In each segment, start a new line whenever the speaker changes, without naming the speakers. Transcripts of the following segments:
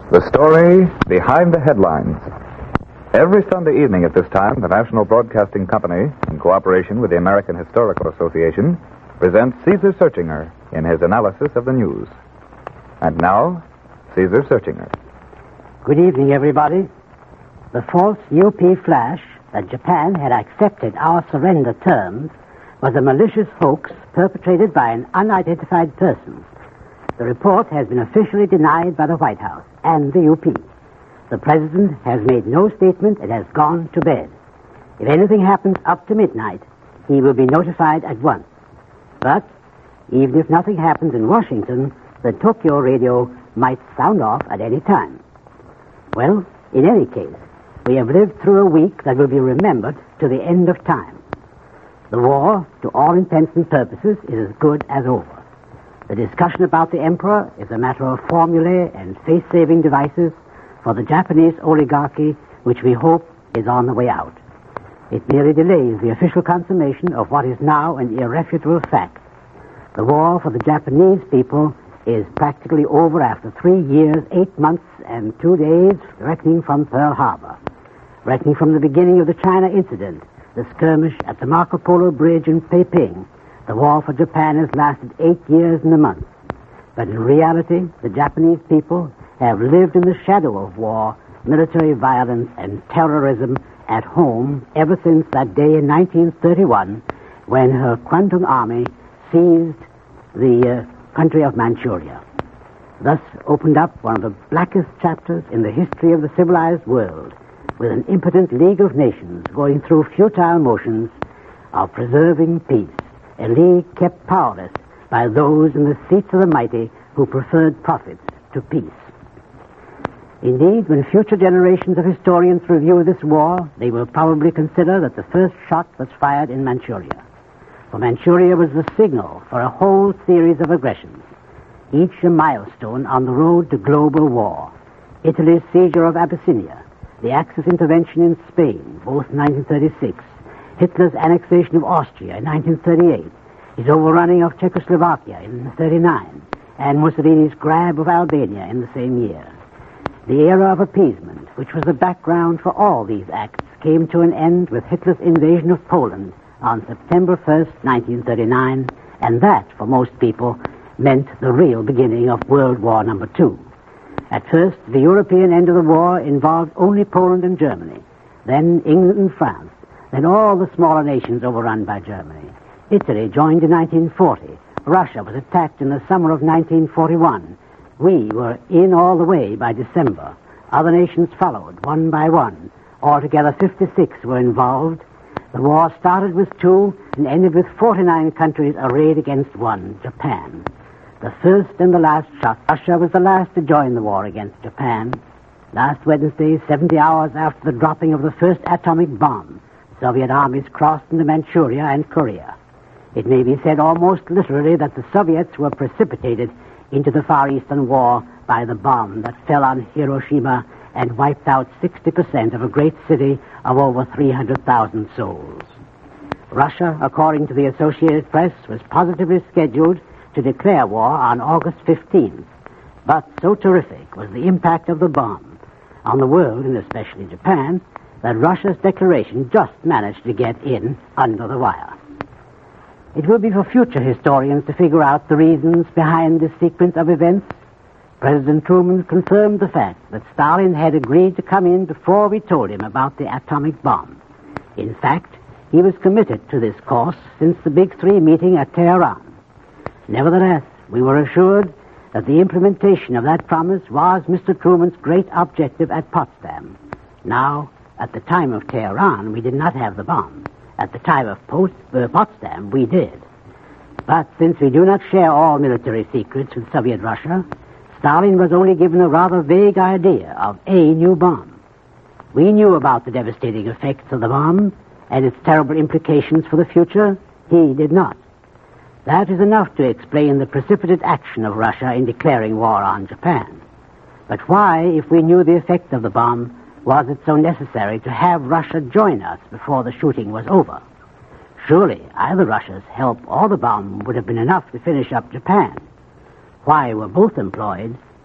The story behind the headlines. Every Sunday evening at this time, the National Broadcasting Company, in cooperation with the American Historical Association, presents Caesar Searchinger in his analysis of the news. And now, Caesar Searchinger.
Good evening, everybody. The false UP flash that Japan had accepted our surrender terms was a malicious hoax perpetrated by an unidentified person. The report has been officially denied by the White House and the UP. The President has made no statement and has gone to bed. If anything happens up to midnight, he will be notified at once. But even if nothing happens in Washington, the Tokyo radio might sound off at any time. Well, in any case, we have lived through a week that will be remembered to the end of time. The war, to all intents and purposes, is as good as over. The discussion about the emperor is a matter of formulae and face-saving devices for the Japanese oligarchy, which we hope is on the way out. It merely delays the official consummation of what is now an irrefutable fact. The war for the Japanese people is practically over after 3 years, 8 months, and 2 days, reckoning from Pearl Harbor. Reckoning from the beginning of the China incident, the skirmish at the Marco Polo Bridge in Peiping, the war for Japan has lasted 8 years and a month. But in reality, the Japanese people have lived in the shadow of war, military violence, and terrorism at home ever since that day in 1931 when her Kwantung Army seized the country of Manchuria. Thus opened up one of the blackest chapters in the history of the civilized world, with an impotent League of Nations going through futile motions of preserving peace, a league kept powerless by those in the seats of the mighty who preferred profits to peace. Indeed, when future generations of historians review this war, they will probably consider that the first shot was fired in Manchuria. For Manchuria was the signal for a whole series of aggressions, each a milestone on the road to global war. Italy's seizure of Abyssinia, the Axis intervention in Spain, both in 1936, Hitler's annexation of Austria in 1938, his overrunning of Czechoslovakia in 1939, and Mussolini's grab of Albania in the same year. The era of appeasement, which was the background for all these acts, came to an end with Hitler's invasion of Poland on September 1st, 1939, and that, for most people, meant the real beginning of World War II. At first, the European end of the war involved only Poland and Germany, then England and France, then all the smaller nations overrun by Germany. Italy joined in 1940. Russia was attacked in the summer of 1941. We were in all the way by December. Other nations followed, one by one. Altogether, 56 were involved. The war started with 2 and ended with 49 countries arrayed against one, Japan. The first and the last shot. Russia was the last to join the war against Japan. Last Wednesday, 70 hours after the dropping of the first atomic bomb, Soviet armies crossed into Manchuria and Korea. It may be said almost literally that the Soviets were precipitated into the Far Eastern War by the bomb that fell on Hiroshima and wiped out 60% of a great city of over 300,000 souls. Russia, according to the Associated Press, was positively scheduled to declare war on August 15th. But so terrific was the impact of the bomb on the world, and especially Japan, that Russia's declaration just managed to get in under the wire. It will be for future historians to figure out the reasons behind this sequence of events. President Truman confirmed the fact that Stalin had agreed to come in before we told him about the atomic bomb. In fact, he was committed to this course since the Big Three meeting at Tehran. Nevertheless, we were assured that the implementation of that promise was Mr. Truman's great objective at Potsdam. Now, at the time of Tehran, we did not have the bomb. At the time of Potsdam, we did. But since we do not share all military secrets with Soviet Russia, Stalin was only given a rather vague idea of a new bomb. We knew about the devastating effects of the bomb and its terrible implications for the future. He did not. That is enough to explain the precipitate action of Russia in declaring war on Japan. But why, if we knew the effect of the bomb, was it so necessary to have Russia join us before the shooting was over? Surely either Russia's help or the bomb would have been enough to finish up Japan. Why were both employed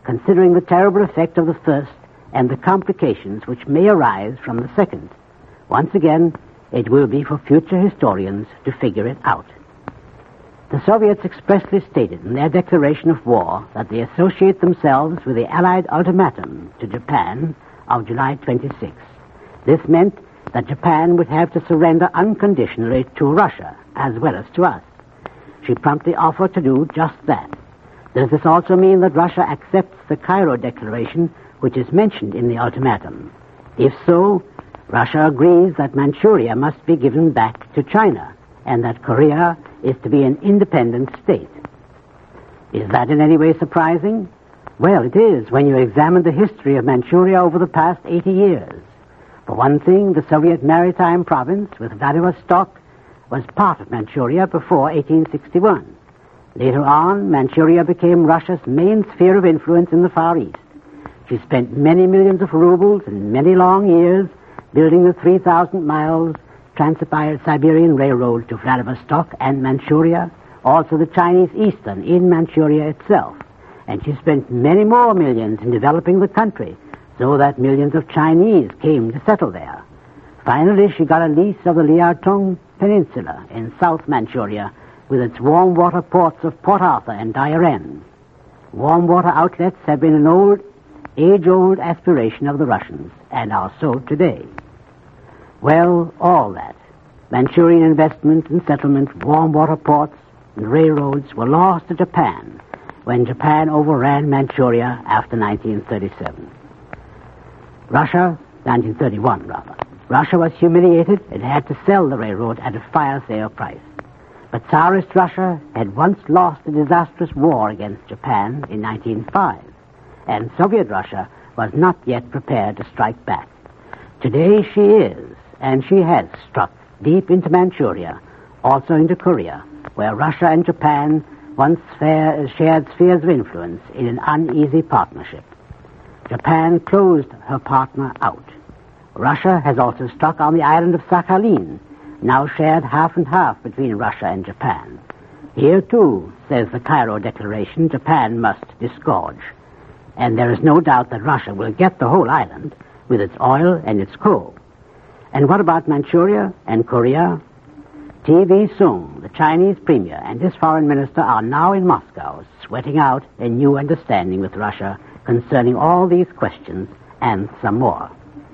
considering the terrible effect of the first and the complications which may arise from the second. Once again, it will be for future historians to figure it out. The Soviets expressly stated in their declaration of war that they associate themselves with the Allied ultimatum to Japan of July 26. This meant that Japan would have to surrender unconditionally to Russia as well as to us. She promptly offered to do just that. Does this also mean that Russia accepts the Cairo Declaration, which is mentioned in the ultimatum? If so, Russia agrees that Manchuria must be given back to China and that Korea is to be an independent state. Is that in any way surprising? Well, it is when you examine the history of Manchuria over the past 80 years. For one thing, the Soviet maritime province with Vladivostok was part of Manchuria before 1861. Later on, Manchuria became Russia's main sphere of influence in the Far East. She spent many millions of rubles and many long years building the 3,000 miles Trans-Siberian Railroad to Vladivostok and Manchuria, also the Chinese Eastern in Manchuria itself. And she spent many more millions in developing the country, so that millions of Chinese came to settle there. Finally, she got a lease of the Liaotung Peninsula in South Manchuria with its warm water ports of Port Arthur and Dairen. Warm water outlets have been an age-old aspiration of the Russians, and are so today. Well, all that, Manchurian investment and settlement, warm water ports, and railroads were lost to Japan when Japan overran Manchuria after 1937. 1931 rather. Russia was humiliated and had to sell the railroad at a fire sale price. But Tsarist Russia had once lost a disastrous war against Japan in 1905, and Soviet Russia was not yet prepared to strike back. Today she is, and she has struck deep into Manchuria, also into Korea, where Russia and Japan once shared spheres of influence in an uneasy partnership. Japan closed her partner out. Russia has also struck on the island of Sakhalin, now shared half and half between Russia and Japan. Here, too, says the Cairo Declaration, Japan must disgorge. And there is no doubt that Russia will get the whole island with its oil and its coal. And what about Manchuria and Korea? T.V. Soong, the Chinese premier, and his foreign minister are now in Moscow, sweating out a new understanding with Russia concerning all these questions and some more.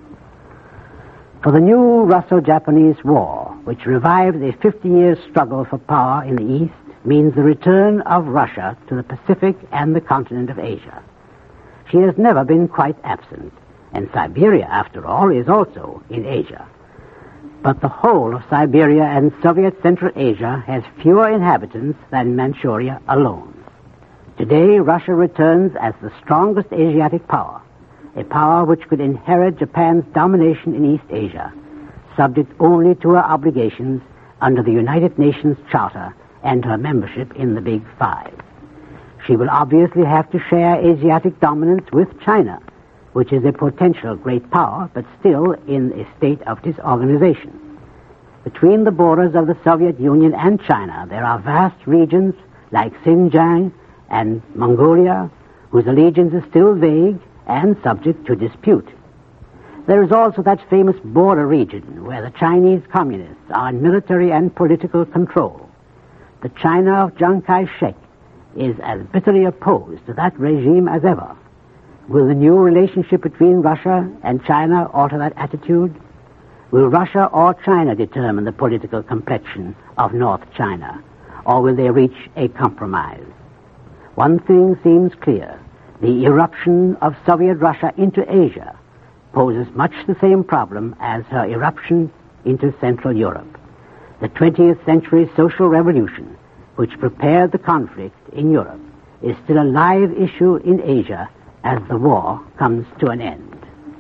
For the new Russo-Japanese War, which revived a 50-year struggle for power in the East, means the return of Russia to the Pacific and the continent of Asia. She has never been quite absent, and Siberia, after all, is also in Asia. But the whole of Siberia and Soviet Central Asia has fewer inhabitants than Manchuria alone. Today, Russia returns as the strongest Asiatic power, a power which could inherit Japan's domination in East Asia, subject only to her obligations under the United Nations Charter and her membership in the Big Five. She will obviously have to share Asiatic dominance with China, which is a potential great power, but still in a state of disorganization. Between the borders of the Soviet Union and China, there are vast regions like Xinjiang and Mongolia, whose allegiance is still vague and subject to dispute. There is also that famous border region where the Chinese communists are in military and political control. The China of Chiang Kai-shek is as bitterly opposed to that regime as ever. Will the new relationship between Russia and China alter that attitude? Will Russia or China determine the political complexion of North China, or will they reach a compromise? One thing seems clear. The eruption of Soviet Russia into Asia poses much the same problem as her eruption into Central Europe. The 20th century social revolution, which prepared the conflict in Europe, is still a live issue in Asia as the war comes to an end.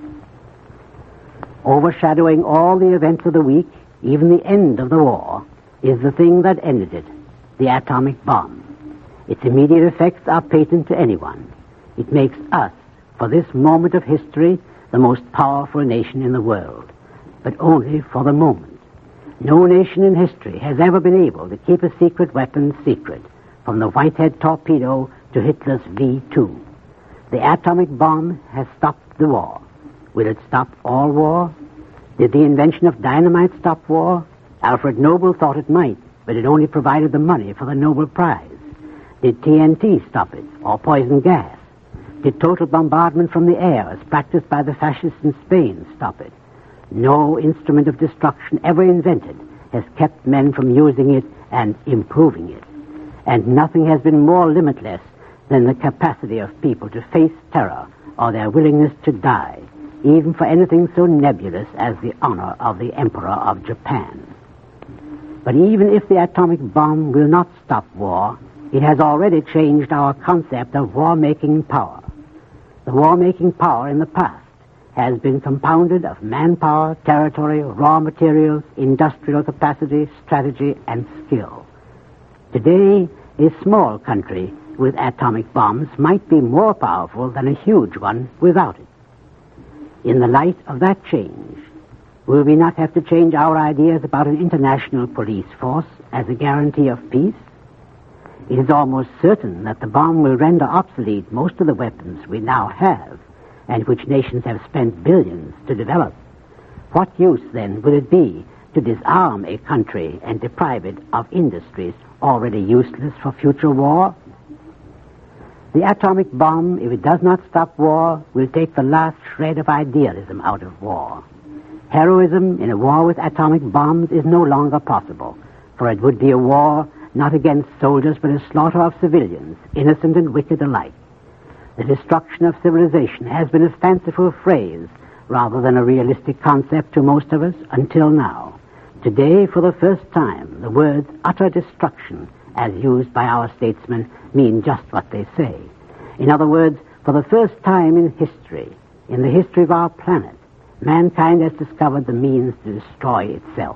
Overshadowing all the events of the week, even the end of the war, is the thing that ended it, the atomic bomb. Its immediate effects are patent to anyone. It makes us, for this moment of history, the most powerful nation in the world, but only for the moment. No nation in history has ever been able to keep a secret weapon secret, from the Whitehead torpedo to Hitler's V-2. The atomic bomb has stopped the war. Will it stop all war? Did the invention of dynamite stop war? Alfred Nobel thought it might, but it only provided the money for the Nobel Prize. Did TNT stop it, or poison gas? Did total bombardment from the air, as practiced by the fascists in Spain, stop it? No instrument of destruction ever invented has kept men from using it and improving it. And nothing has been more limitless than the capacity of people to face terror or their willingness to die, even for anything so nebulous as the honor of the Emperor of Japan. But even if the atomic bomb will not stop war, it has already changed our concept of war-making power. The war-making power in the past has been compounded of manpower, territory, raw materials, industrial capacity, strategy, and skill. Today, a small country with atomic bombs might be more powerful than a huge one without it. In the light of that change, will we not have to change our ideas about an international police force as a guarantee of peace? It is almost certain that the bomb will render obsolete most of the weapons we now have, and which nations have spent billions to develop. What use, then, would it be to disarm a country and deprive it of industries already useless for future war? The atomic bomb, if it does not stop war, will take the last shred of idealism out of war. Heroism in a war with atomic bombs is no longer possible, for it would be a war not against soldiers but a slaughter of civilians, innocent and wicked alike. The destruction of civilization has been a fanciful phrase rather than a realistic concept to most of us until now. Today, for the first time, the words utter destruction, as used by our statesmen, mean just what they say. In other words, for the first time in history, in the history of our planet, mankind has discovered the means to destroy itself.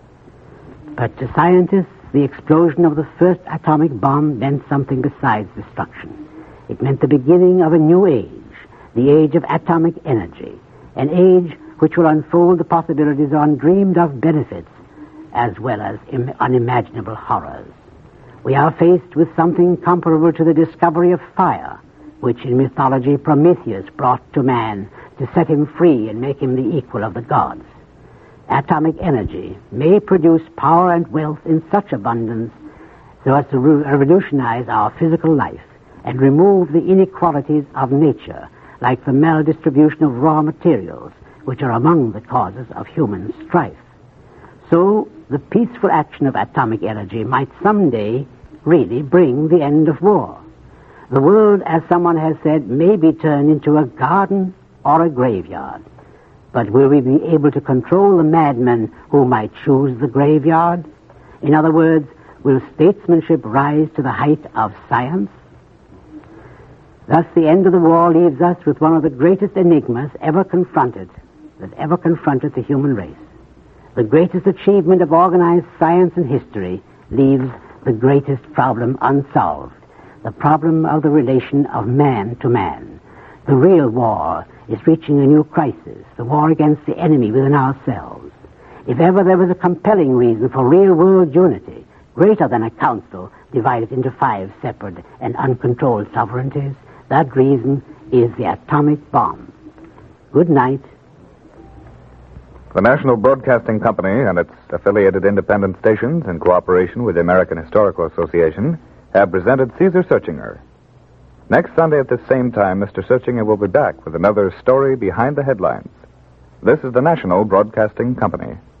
But to scientists, the explosion of the first atomic bomb meant something besides destruction. It meant the beginning of a new age, the age of atomic energy, an age which will unfold the possibilities of undreamed of benefits as well as unimaginable horrors. We are faced with something comparable to the discovery of fire, which in mythology Prometheus brought to man to set him free and make him the equal of the gods. Atomic energy may produce power and wealth in such abundance so as to revolutionize our physical life and remove the inequalities of nature, like the maldistribution of raw materials, which are among the causes of human strife. So, the peaceful action of atomic energy might someday really bring the end of war. The world, as someone has said, may be turned into a garden or a graveyard. But will we be able to control the madmen who might choose the graveyard? In other words, will statesmanship rise to the height of science? Thus, the end of the war leaves us with one of the greatest enigmas ever confronted the human race. The greatest achievement of organized science and history leaves the greatest problem unsolved, the problem of the relation of man to man. The real war is reaching a new crisis, the war against the enemy within ourselves. If ever there was a compelling reason for real-world unity, greater than a council divided into 5 separate and uncontrolled sovereignties, that reason is the atomic bomb. Good night.
The National Broadcasting Company and its affiliated independent stations, in cooperation with the American Historical Association, have presented Caesar Searchinger. Next Sunday at the same time, Mr. Searchinger will be back with another story behind the headlines. This is the National Broadcasting Company.